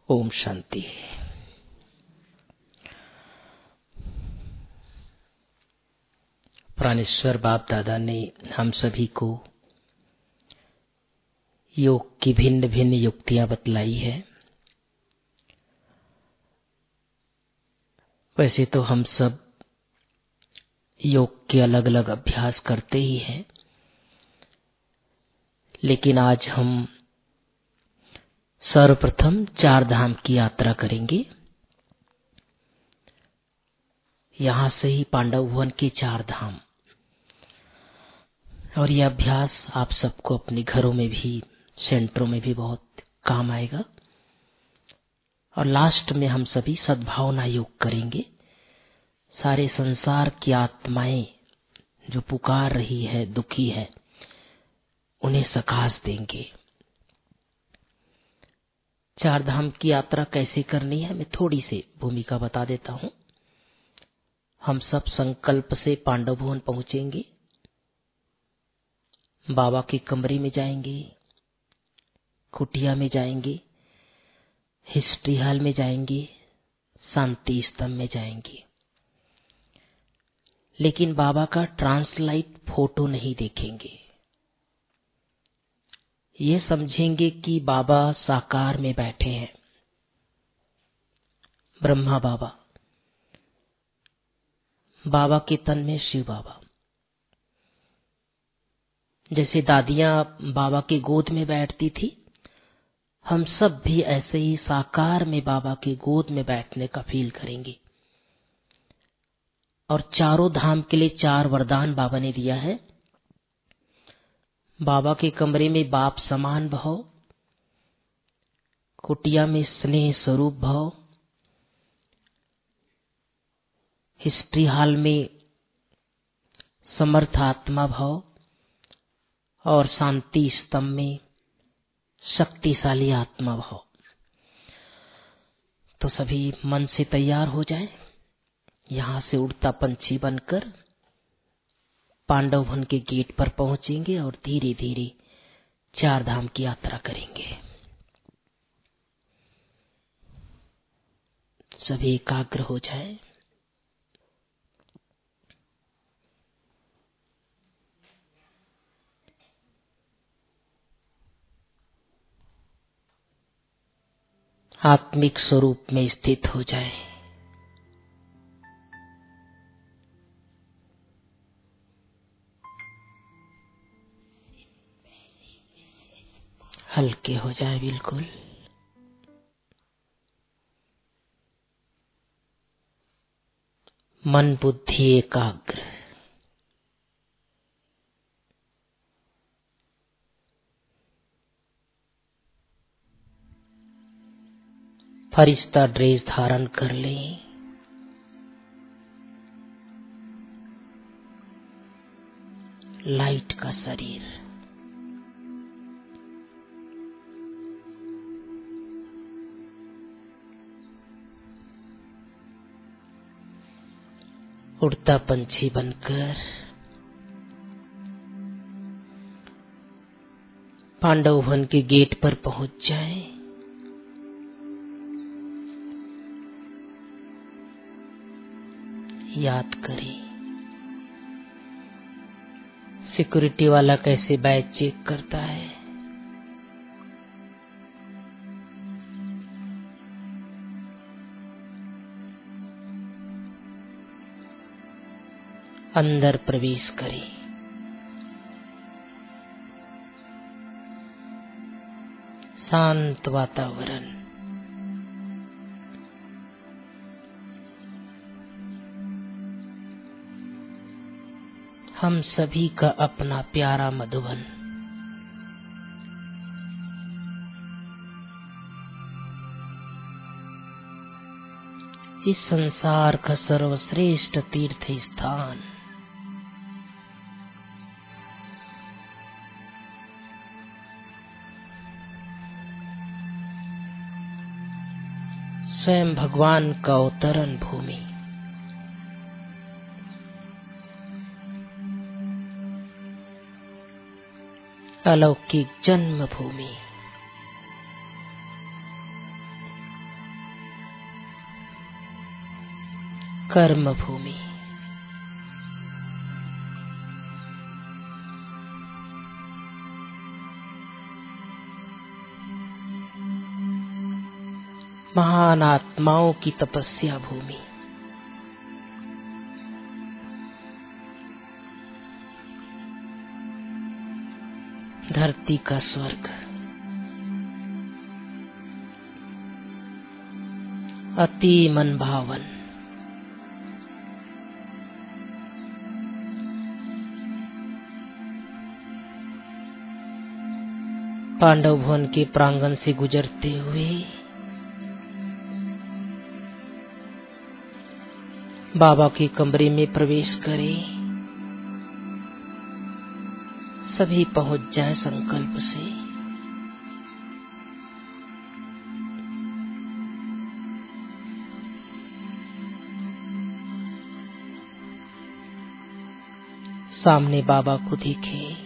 ओम शांति। प्राणेश्वर बाप दादा ने हम सभी को योग की भिन्न भिन्न युक्तियां बतलाई है। वैसे तो हम सब योग के अलग अलग अभ्यास करते ही हैं, लेकिन आज हम सर्वप्रथम 4 धाम की यात्रा करेंगे। यहाँ से ही पांडव वन के 4 धाम, और यह अभ्यास आप सबको अपने घरों में भी, सेंटरों में भी बहुत काम आएगा। और लास्ट में हम सभी सद्भावना योग करेंगे। सारे संसार की आत्माएं जो पुकार रही है, दुखी है, उन्हें सकाश देंगे। 4 धाम की यात्रा कैसे करनी है, मैं थोड़ी सी भूमिका बता देता हूँ। हम सब संकल्प से पांडव भवन पहुंचेंगे, बाबा के कमरे में जाएंगे, कुटिया में जाएंगे, हिस्ट्री हॉल में जाएंगे, शांति स्तंभ में जाएंगे। लेकिन बाबा का ट्रांसलाइट फोटो नहीं देखेंगे। ये समझेंगे कि बाबा साकार में बैठे हैं, ब्रह्मा बाबा, बाबा के तन में शिव बाबा। जैसे दादियां बाबा के गोद में बैठती थी, हम सब भी ऐसे ही साकार में बाबा के गोद में बैठने का फील करेंगे। और चारों धाम के लिए 4 वरदान बाबा ने दिया है। बाबा के कमरे में बाप समान भाव, कुटिया में स्नेह स्वरूप भाव, हिस्ट्री हॉल में समर्थ आत्मा भाव, और शांति स्तंभ में शक्तिशाली आत्मा भाव। तो सभी मन से तैयार हो जाएं। यहाँ से उड़ता पंछी बनकर पांडव वन के गेट पर पहुंचेंगे और धीरे धीरे 4 धाम की यात्रा करेंगे। सभी एकाग्र हो जाएं। आत्मिक स्वरूप में स्थित हो जाएं। हल्के हो जाए बिल्कुल। मन बुद्धि एकाग्र। फरिश्ता ड्रेस धारण कर लें। लाइट का शरीर। उड़ता पंछी बनकर पांडव वन के गेट पर पहुंच जाएं। याद करें, सिक्योरिटी वाला कैसे बैज चेक करता है। अंदर प्रवेश करें। शांत वातावरण। हम सभी का अपना प्यारा मधुबन। इस संसार का सर्वश्रेष्ठ तीर्थ स्थान। स्वयं भगवान का अवतरण भूमि। अलौकिक जन्म भूमि। कर्म भूमि। महान आत्माओं की तपस्या भूमि। धरती का स्वर्ग। अति मनभावन। पांडव भवन के प्रांगण से गुजरते हुए बाबा के कमरे में प्रवेश करें। सभी पहुंच जाएं संकल्प से। सामने बाबा को देखें।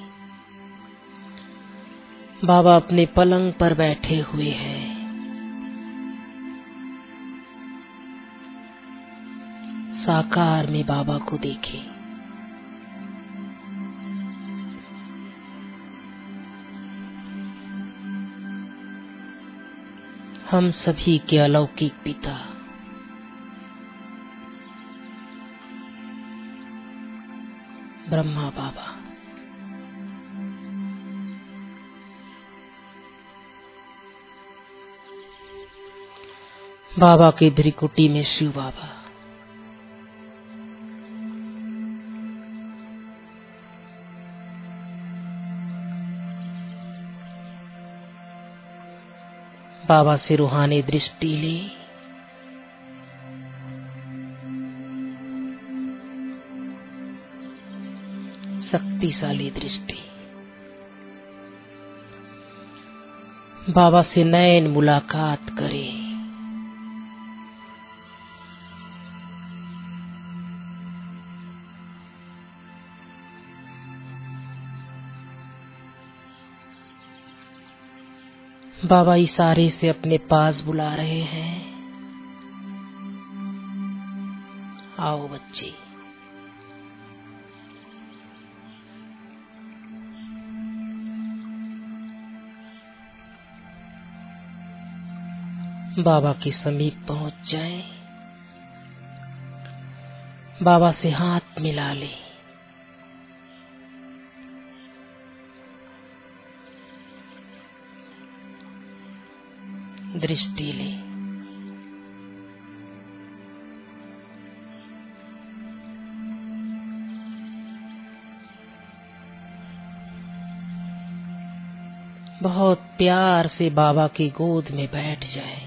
बाबा अपने पलंग पर बैठे हुए हैं। साकार में बाबा को देखें। हम सभी के अलौकिक पिता ब्रह्मा बाबा। बाबा की भ्रिकुटी में शिव बाबा। बाबा से रूहानी दृष्टि ले। शक्तिशाली दृष्टि। बाबा से नयन मुलाकात करें। बाबा इशारे से अपने पास बुला रहे हैं। आओ बच्चे। बाबा के समीप पहुंच जाएं। बाबा से हाथ मिला लें। दृष्टि ले। बहुत प्यार से बाबा की गोद में बैठ जाए।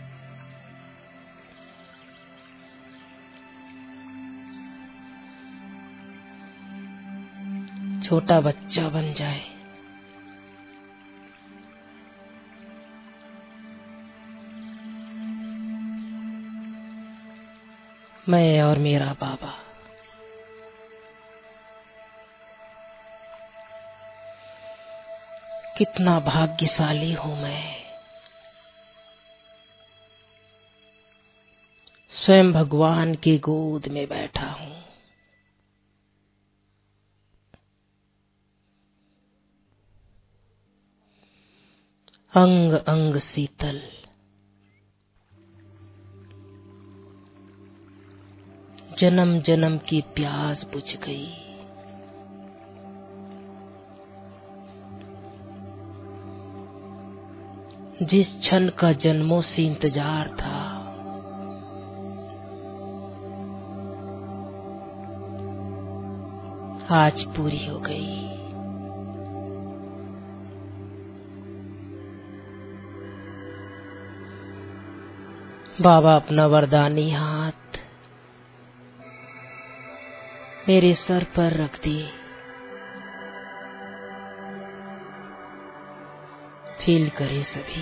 छोटा बच्चा बन जाए। मैं और मेरा बाबा। कितना भाग्यशाली हूं मैं। स्वयं भगवान की गोद में बैठा हूं। अंग अंग शीतल। जन्म जन्म की प्यास बुझ गई। जिस क्षण का जन्मों से इंतजार था, आज पूरी हो गई। बाबा अपना वरदानी हाथ मेरे सर पर रख दिए। फील करें सभी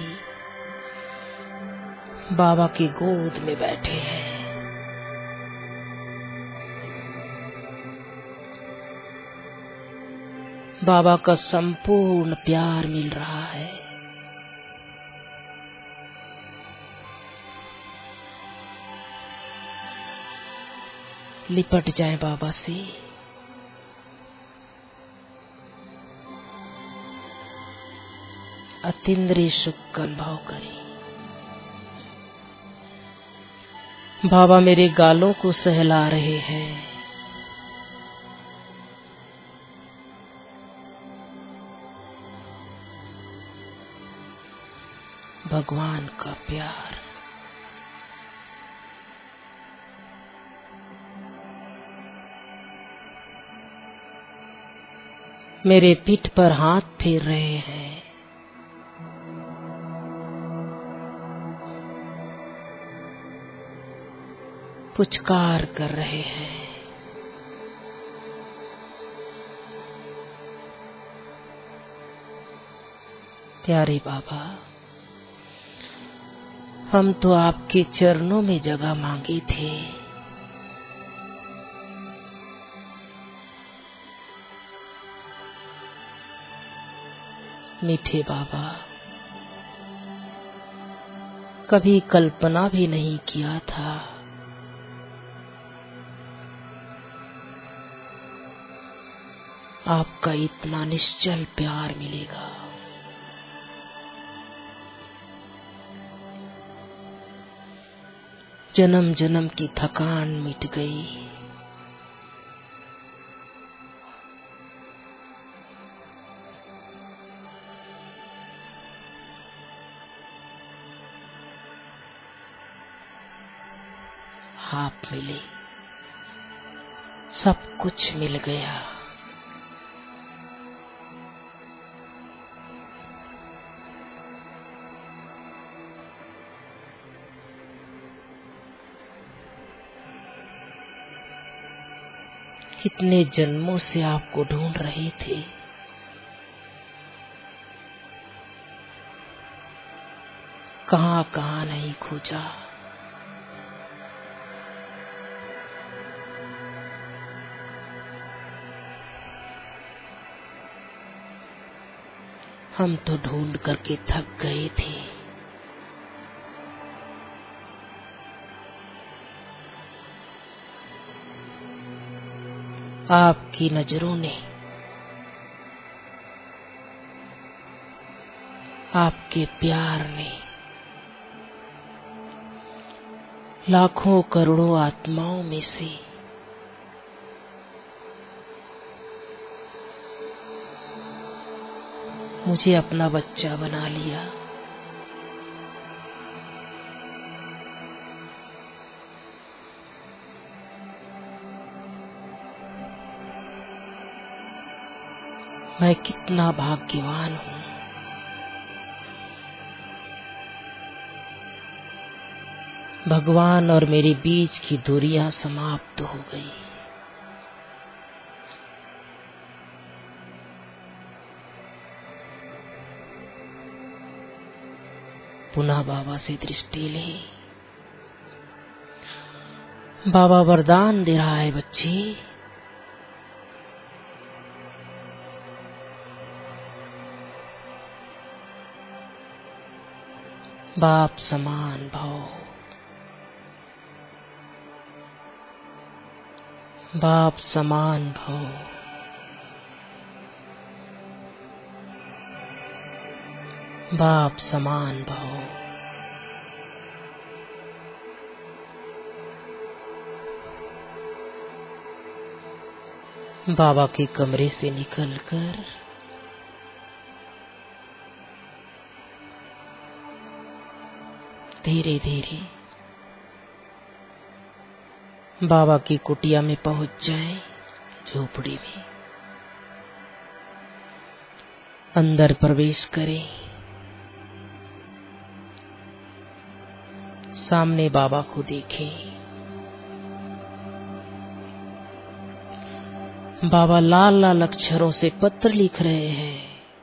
बाबा की गोद में बैठे हैं। बाबा का संपूर्ण प्यार मिल रहा है। लिपट जाएं बाबा से। अतीन्द्रिय सुख का अनुभव करें। बाबा मेरे गालों को सहला रहे हैं। भगवान का प्यार। मेरे पीठ पर हाथ फेर रहे हैं। पुचकार कर रहे हैं। प्यारे बाबा, हम तो आपके चरणों में जगह मांगे थे। मीठे बाबा, कभी कल्पना भी नहीं किया था आपका इतना निश्चल प्यार मिलेगा। जन्म जन्म की थकान मिट गई। आप मिले, सब कुछ मिल गया। कितने जन्मों से आपको ढूंढ रहे थे। कहां कहां नहीं खोजा। हम तो ढूंढ करके थक गए थे। आपकी नजरों ने, आपके प्यार ने लाखों करोड़ों आत्माओं में से मुझे अपना बच्चा बना लिया। मैं कितना भाग्यवान हूँ। भगवान और मेरे बीच की दूरियां समाप्त हो गई। पुनः बाबा से दृष्टि ले। बाबा वरदान दे रहा है, बच्चे बाप समान भव, बाप समान भव। बाप समान भव। बाबा के कमरे से निकलकर धीरे धीरे बाबा की कुटिया में पहुंच जाएं, झोपड़ी में अंदर प्रवेश करें। सामने बाबा को देखें। बाबा लाल लाल अक्षरों से पत्र लिख रहे हैं।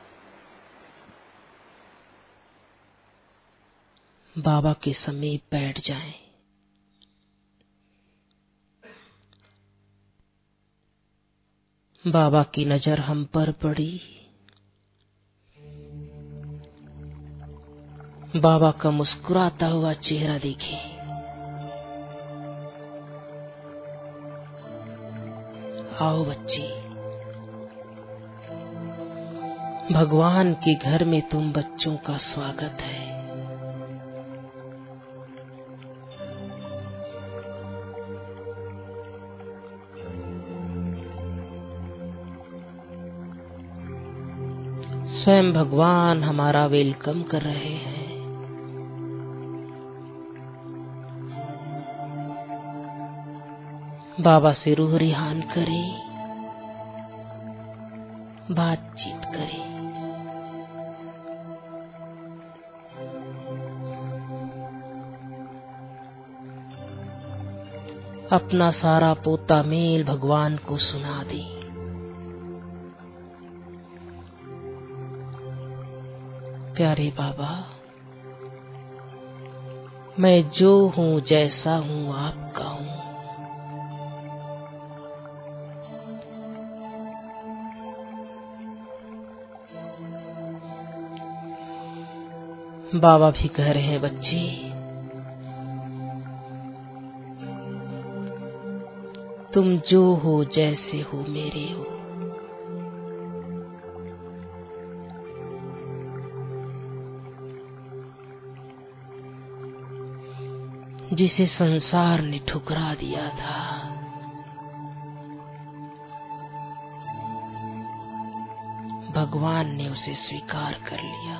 बाबा के समीप बैठ जाएं। बाबा की नजर हम पर पड़ी। बाबा का मुस्कुराता हुआ चेहरा देखें। आओ बच्ची, भगवान के घर में तुम बच्चों का स्वागत है। स्वयं भगवान हमारा वेलकम कर रहे हैं। बाबा से रूह रिहान करें, बातचीत करें। अपना सारा पोता मेल भगवान को सुना दें। प्यारे बाबा, मैं जो हूँ जैसा हूँ आपका हूँ। बाबा भी कह रहे हैं बच्चे, तुम जो हो जैसे हो मेरे हो। जिसे संसार ने ठुकरा दिया था, भगवान ने उसे स्वीकार कर लिया।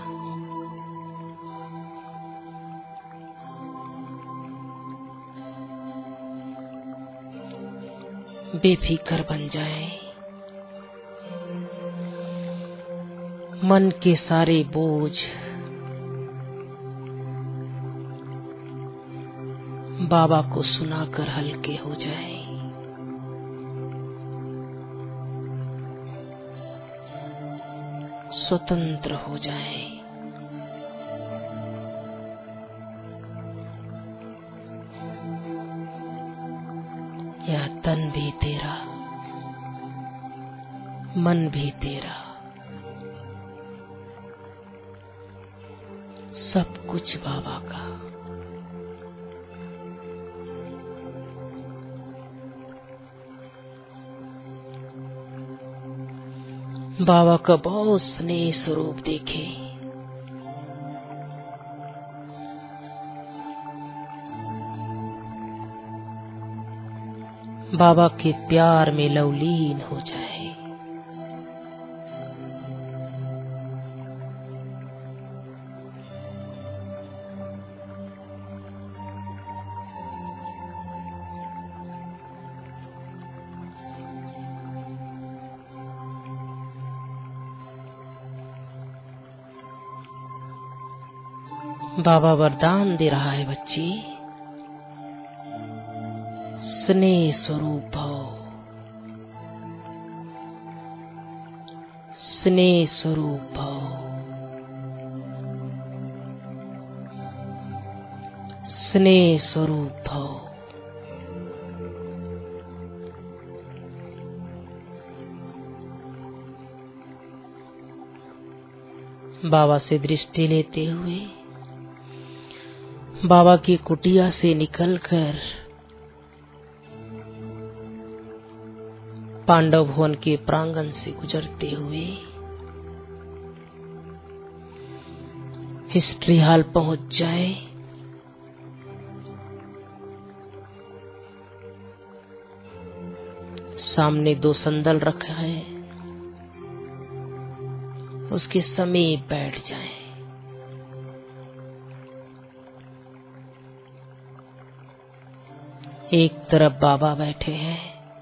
बेफिक्र बन जाए, मन के सारे बोझ बाबा को सुनाकर हल्के हो जाए। स्वतंत्र हो जाए। यह तन भी तेरा, मन भी तेरा, सब कुछ बाबा का। बाबा का बहुत स्नेह स्वरूप देखे। बाबा के प्यार में लवलीन हो जाए। बाबा वरदान दे रहा है बच्ची, स्नेह स्वरूप भव, स्नेह स्वरूप भव, स्नेह स्वरूप भव। बाबा से दृष्टि लेते हुए बाबा की कुटिया से निकलकर पांडव भवन के प्रांगण से गुजरते हुए हिस्ट्री हॉल पहुंच जाए। सामने 2 संदल रखा है, उसके समीप बैठ जाए। एक तरफ बाबा बैठे हैं,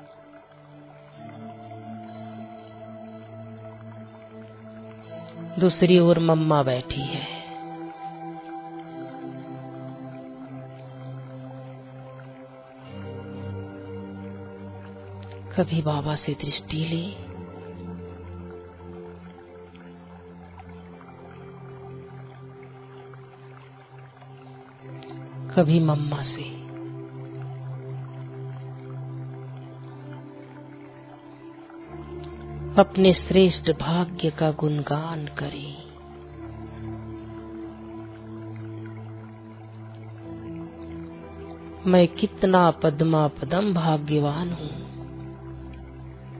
दूसरी ओर मम्मा बैठी है। कभी बाबा से दृष्टि ले, कभी मम्मा से। अपने श्रेष्ठ भाग्य का गुणगान करें। मैं कितना पद्मा पदम भाग्यवान हूँ।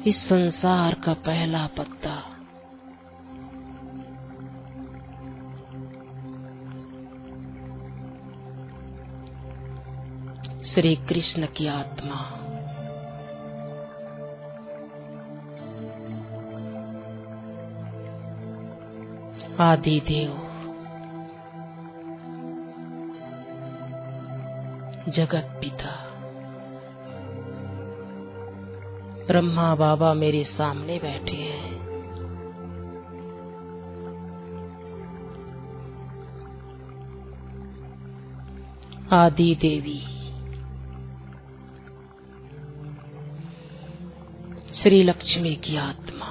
इस संसार का पहला पत्ता श्री कृष्ण की आत्मा आदि देव जगत पिता ब्रह्मा बाबा मेरे सामने बैठे हैं। आदि देवी श्री लक्ष्मी की आत्मा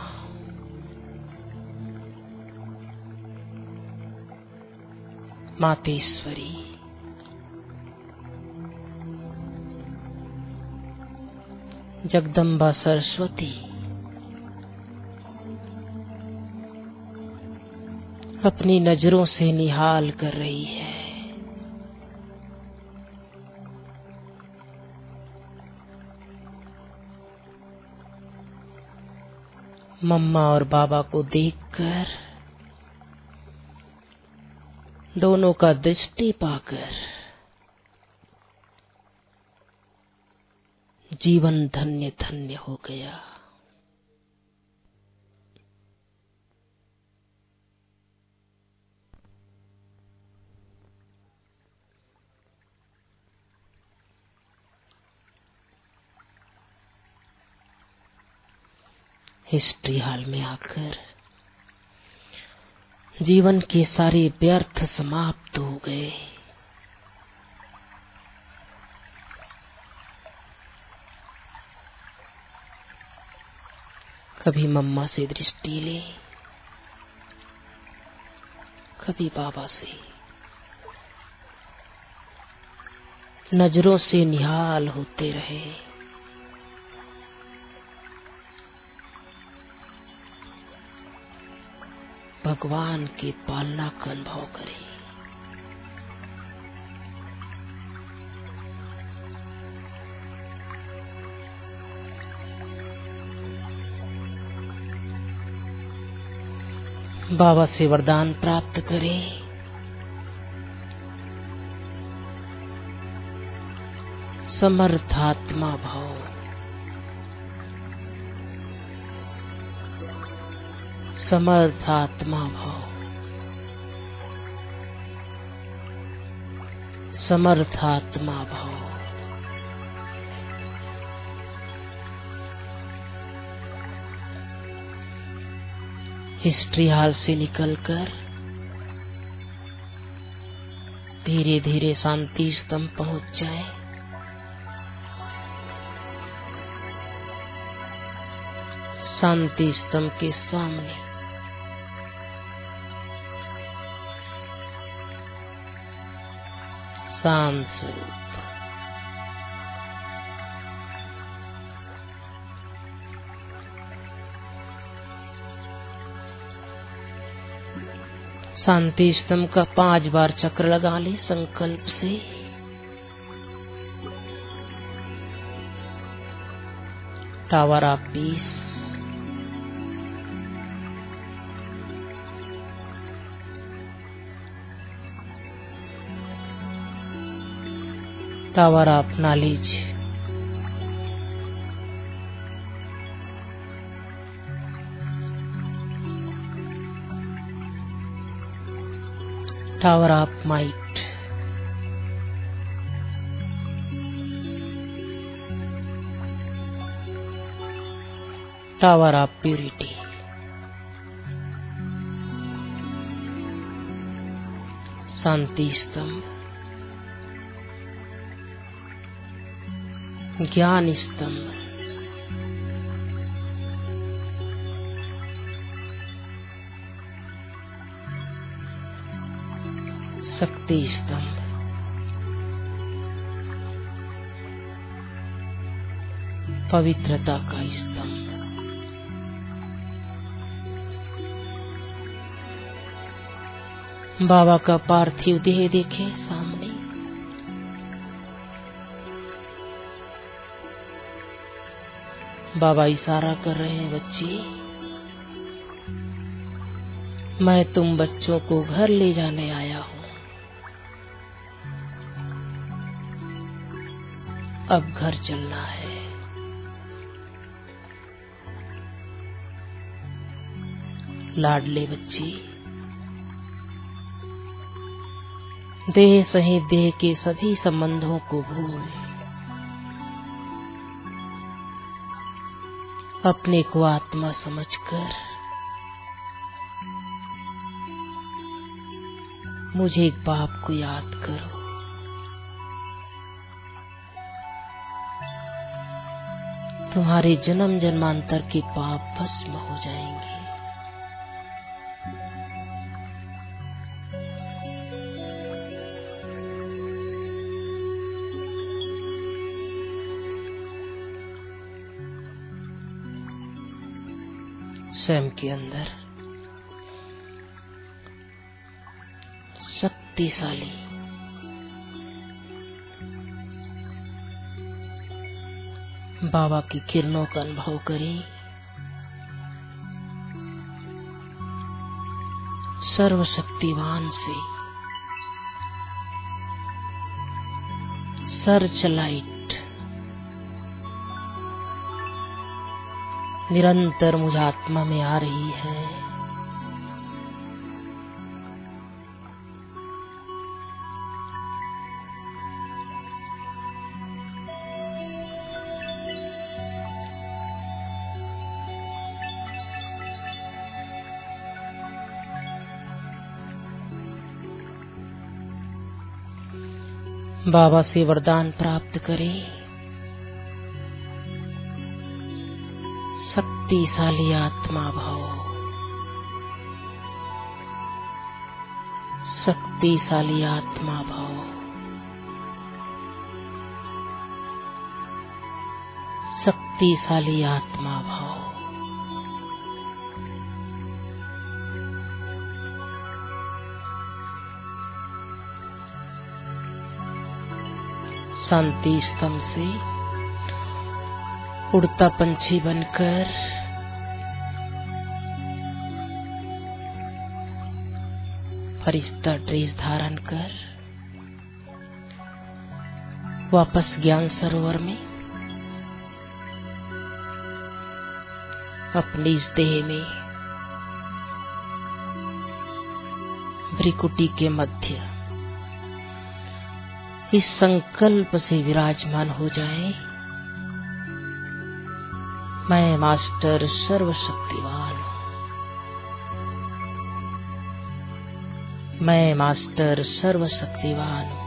मातेश्वरी जगदम्बा सरस्वती अपनी नजरों से निहाल कर रही है। मम्मा और बाबा को देखकर, दोनों का दृष्टि पाकर जीवन धन्य धन्य हो गया। हिस्ट्री हॉल में आकर जीवन के सारे व्यर्थ समाप्त हो गए। कभी मम्मा से दृष्टि ले, कभी बाबा से, नजरों से निहाल होते रहे। भगवान की पालना का अनुभव करें। बाबा से वरदान प्राप्त करें। समर्थात्मा भाव, समर्थात्मा भाव, समर्थात्मा भाव। हिस्ट्री हॉल से निकलकर धीरे धीरे शांति स्तंभ पहुंच जाए। शांति स्तंभ के सामने शांत स्वरूप शांति स्तंभ का 5 बार चक्र लगा ले संकल्प से। Tower of peace, tower of knowledge, tower of might, tower of purity, शांति स्तंभ, ज्ञान स्तंभ, शक्ति स्तंभ, पवित्रता का स्तंभ। बाबा का पार्थिव देह देखे सामने। बाबा इशारा कर रहे हैं, बच्ची मैं तुम बच्चों को घर ले जाने आया हूँ। अब घर चलना है। लाडले बच्ची, देह सहित देह के सभी संबंधों को भूल अपने को आत्मा समझकर मुझे एक बाप को याद करो। तुम्हारे जन्म जन्मांतर के पाप भस्म हो जाएंगे। स्वयं के अंदर शक्तिशाली बाबा की किरणों का अनुभव करें। सर्वशक्तिवान से सर्च लाइट निरंतर मुझ आत्मा में आ रही है। बाबा से वरदान प्राप्त करें। शक्तिशाली आत्मा भाव, शक्तिशाली आत्मा भाव, शक्तिशाली आत्मा भाव। शांति स्तंभ से उड़ता पंछी बनकर फरिश्ता ड्रेस धारण कर वापस ज्ञान सरोवर में अपनी इस देह में भ्रिकुटी के मध्य इस संकल्प से विराजमान हो जाए, मैं मास्टर सर्वशक्तिवान हूँ। मैं मास्टर सर्वशक्तिवान हूँ।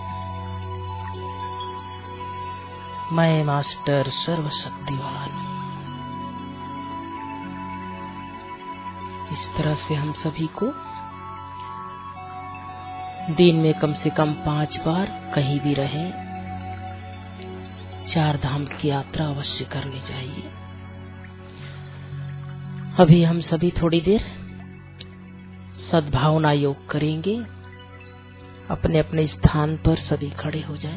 मैं मास्टर सर्वशक्तिवान हूँ। इस तरह से हम सभी को दिन में कम से कम 5 बार कहीं भी रहें 4 धाम की यात्रा अवश्य करनी चाहिए। अभी हम सभी थोड़ी देर सद्भावना योग करेंगे। अपने अपने स्थान पर सभी खड़े हो जाएं।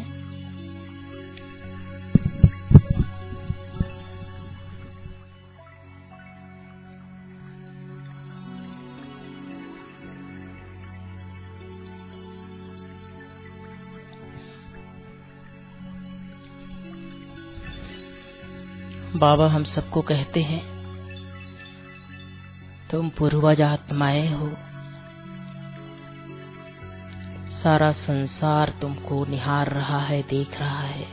बाबा हम सबको कहते हैं, तुम पूर्वज आत्माएं हो। सारा संसार तुमको निहार रहा है, देख रहा है।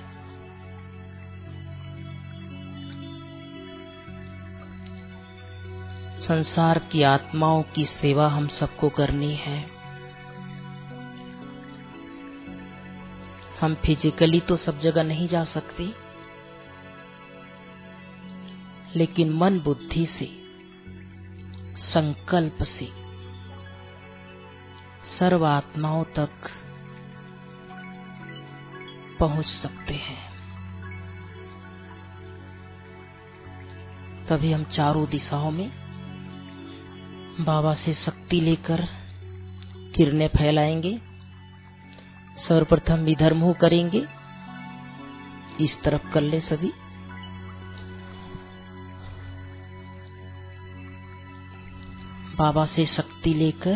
संसार की आत्माओं की सेवा हम सबको करनी है। हम फिजिकली तो सब जगह नहीं जा सकते, लेकिन मन बुद्धि से, संकल्प से सर्व आत्माओं तक पहुंच सकते हैं। तभी हम चारों दिशाओं में बाबा से शक्ति लेकर किरणें फैलाएंगे। सर्वप्रथम इधर मुंह करेंगे, इस तरफ कर ले सभी। बाबा से शक्ति लेकर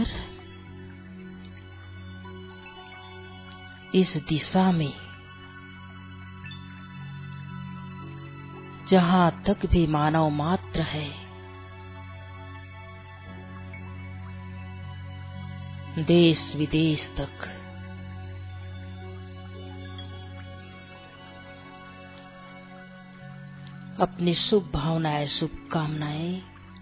इस दिशा में जहां तक भी मानव मात्र है, देश विदेश तक अपनी शुभ भावनाएं, शुभकामनाएं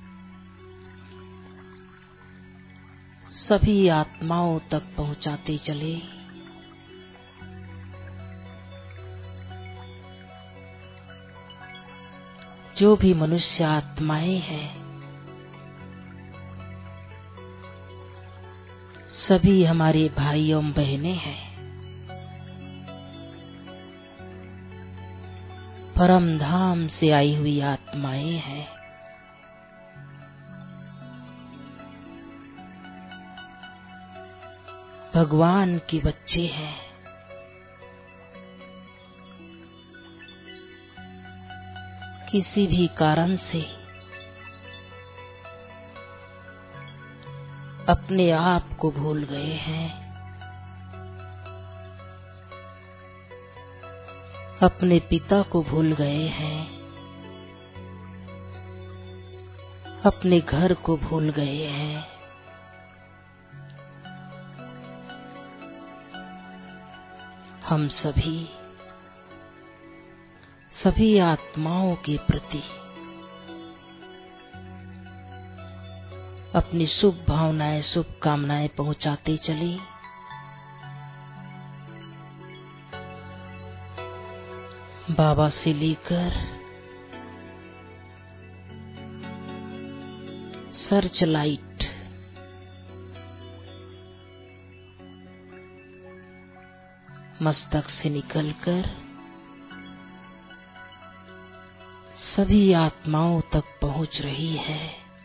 सभी आत्माओं तक पहुंचाते चले। जो भी मनुष्य आत्माएं हैं, सभी हमारे भाई एवं बहनें हैं। परम धाम से आई हुई आत्माएं हैं। भगवान के बच्चे हैं। किसी भी कारण से अपने आप को भूल गए हैं, अपने पिता को भूल गए हैं, अपने घर को भूल गए हैं। हम सभी आत्माओं के प्रति अपनी शुभ भावनाएं, शुभकामनाएं पहुंचाते चले। बाबा से लेकर सर्च लाइट मस्तक से निकलकर सभी आत्माओं तक पहुंच रही है।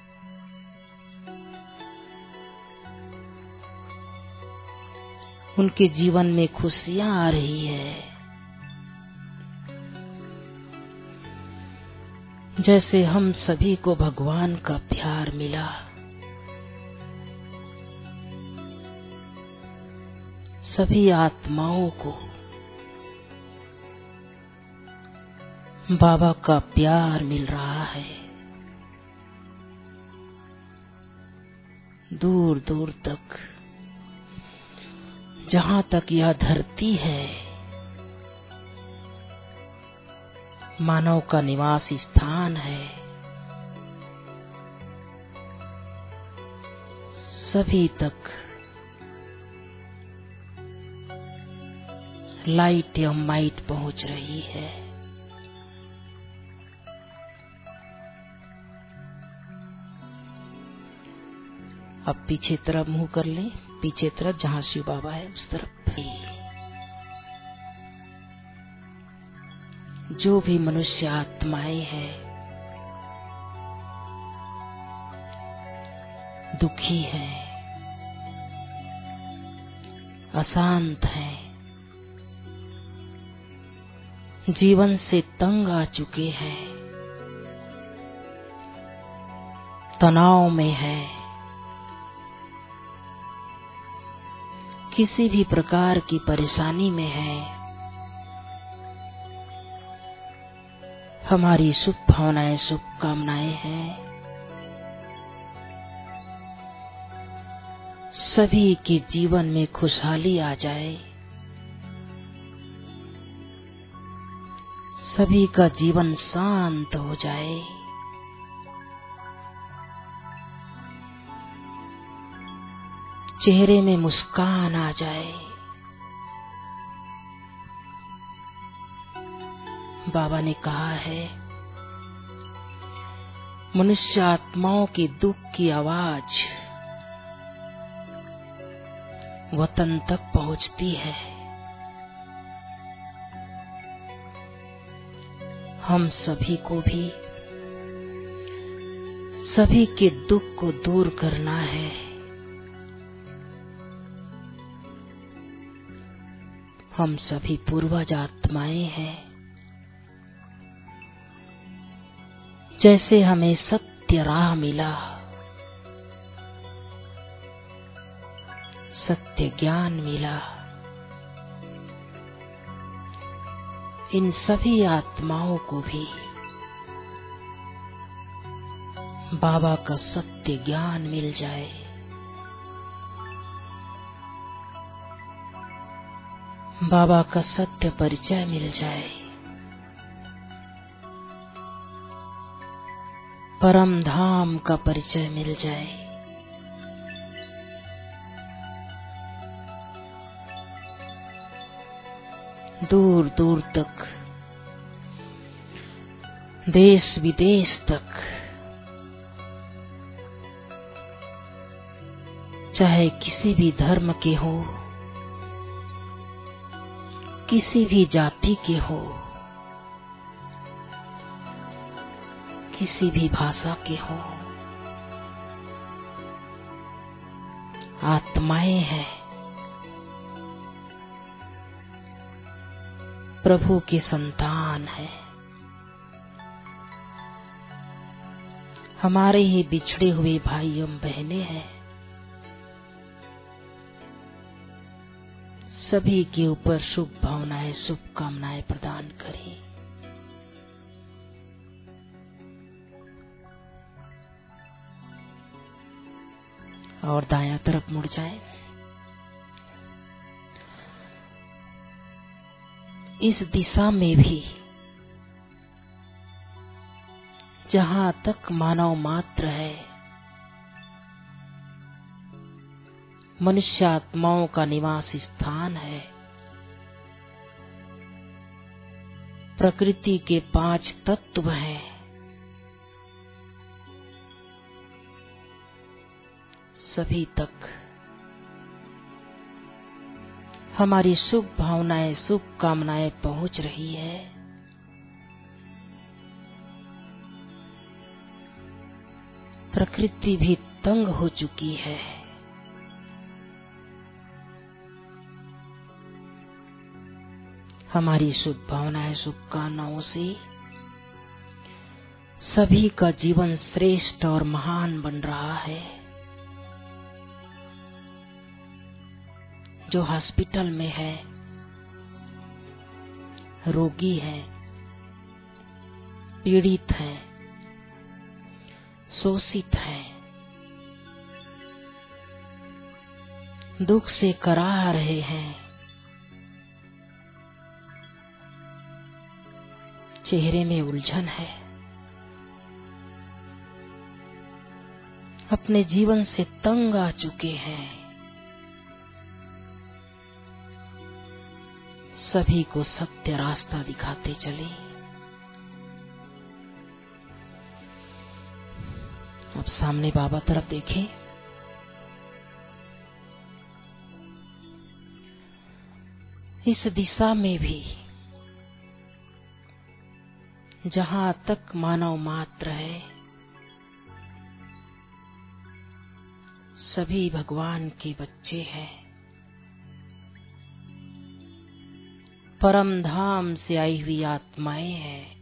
उनके जीवन में खुशियां आ रही है। जैसे हम सभी को भगवान का प्यार मिला, सभी आत्माओं को बाबा का प्यार मिल रहा है। दूर दूर तक, जहां तक यह धरती है, मानव का निवास स्थान है, सभी तक लाइट एवं माइट पहुंच रही है। अब पीछे तरफ मुंह कर लें, पीछे तरफ जहां शिव बाबा है उस तरफ भी। जो भी मनुष्य आत्माएं हैं, दुखी हैं, अशांत हैं, जीवन से तंग आ चुके हैं, तनाव में है, किसी भी प्रकार की परेशानी में है, हमारी शुभ भावनाएं, शुभकामनाएं हैं सभी के जीवन में खुशहाली आ जाए, सभी का जीवन शांत हो जाए, चेहरे में मुस्कान आ जाए। बाबा ने कहा है, मनुष्य आत्माओं के दुख की आवाज वतन तक पहुंचती है। हम सभी को भी सभी के दुख को दूर करना है। हम सभी पूर्वज आत्माएं हैं। जैसे हमें सत्य राह मिला, सत्य ज्ञान मिला। इन सभी आत्माओं को भी बाबा का सत्य ज्ञान मिल जाए। बाबा का सत्य परिचय मिल जाए। परम धाम का परिचय मिल जाए। दूर दूर तक, देश विदेश तक, चाहे किसी भी धर्म के हो, किसी भी जाति के हो, किसी भी भाषा के हो, आत्माएं हैं, प्रभु के संतान है। हमारे ही बिछड़े हुए भाई एवं बहनें हैं। सभी के ऊपर शुभ भावनाएं, शुभकामनाएं प्रदान करें। और दायां तरफ मुड़ जाए। इस दिशा में भी जहां तक मानव मात्र है, मनुष्य आत्माओं का निवास स्थान है। प्रकृति के 5 तत्व हैं। सभी तक हमारी शुभ भावनाएं, शुभ कामनाएं पहुंच रही है। प्रकृति भी तंग हो चुकी है। हमारी शुभ भावनाएं, शुभकामनाओं से सभी का जीवन श्रेष्ठ और महान बन रहा है। जो हॉस्पिटल में है, रोगी है, पीड़ित है, शोषित है, दुख से कराह रहे हैं, चेहरे में उलझन है, अपने जीवन से तंग आ चुके हैं, सभी को सत्य रास्ता दिखाते चले। अब सामने बाबा तरफ देखें। इस दिशा में भी जहां तक मानव मात्र है, सभी भगवान के बच्चे हैं। परम धाम से आई हुई आत्माएं हैं।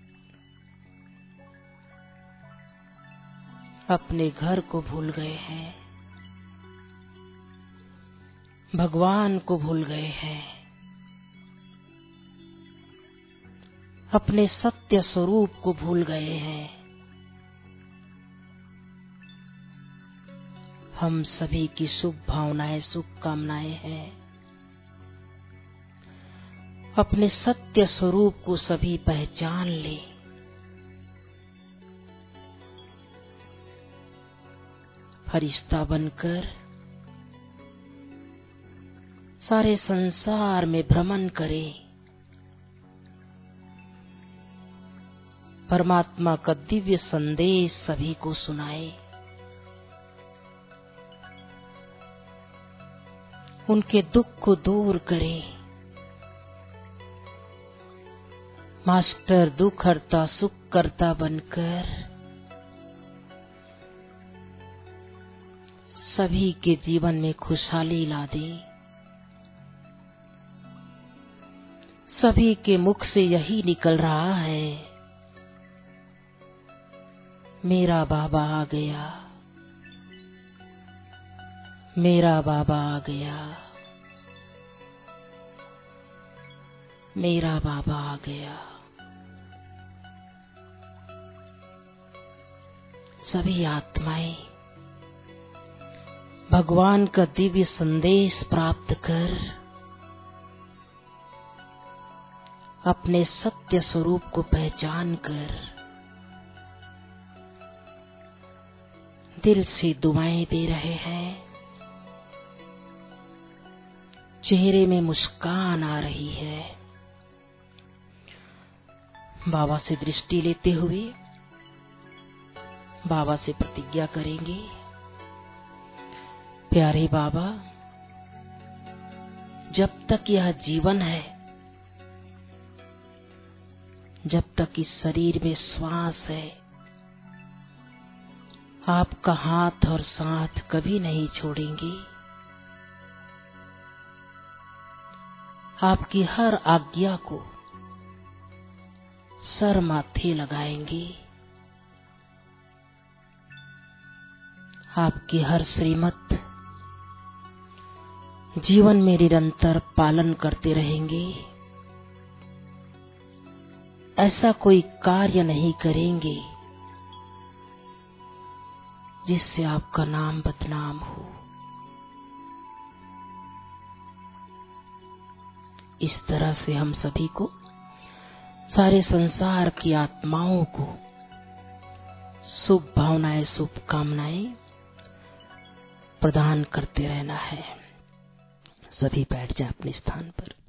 अपने घर को भूल गए हैं, भगवान को भूल गए हैं, अपने सत्य स्वरूप को भूल गए हैं। हम सभी की शुभ भावनाएं, शुभकामनाएं हैं। अपने सत्य स्वरूप को सभी पहचान ले। फरिश्ता बनकर सारे संसार में भ्रमण करे। परमात्मा का दिव्य संदेश सभी को सुनाए। उनके दुख को दूर करे। मास्टर दुख हरता सुख करता बनकर सभी के जीवन में खुशहाली ला दे। सभी के मुख से यही निकल रहा है, मेरा बाबा आ गया, मेरा बाबा आ गया, मेरा बाबा आ गया। सभी आत्माएं भगवान का दिव्य संदेश प्राप्त कर अपने सत्य स्वरूप को पहचान कर दिल से दुआएं दे रहे हैं। चेहरे में मुस्कान आ रही है। बाबा से दृष्टि लेते हुए बाबा से प्रतिज्ञा करेंगे, प्यारे बाबा, जब तक यह जीवन है, जब तक इस शरीर में श्वास है, आपका हाथ और साथ कभी नहीं छोड़ेंगे। आपकी हर आज्ञा को सर माथे लगाएंगे। आपकी हर श्रीमत जीवन में निरंतर पालन करते रहेंगे। ऐसा कोई कार्य नहीं करेंगे जिससे आपका नाम बदनाम हो। इस तरह से हम सभी को, सारे संसार की आत्माओं को शुभ भावनाएं, शुभकामनाएं प्रदान करते रहना है। सभी बैठ जाए अपने स्थान पर।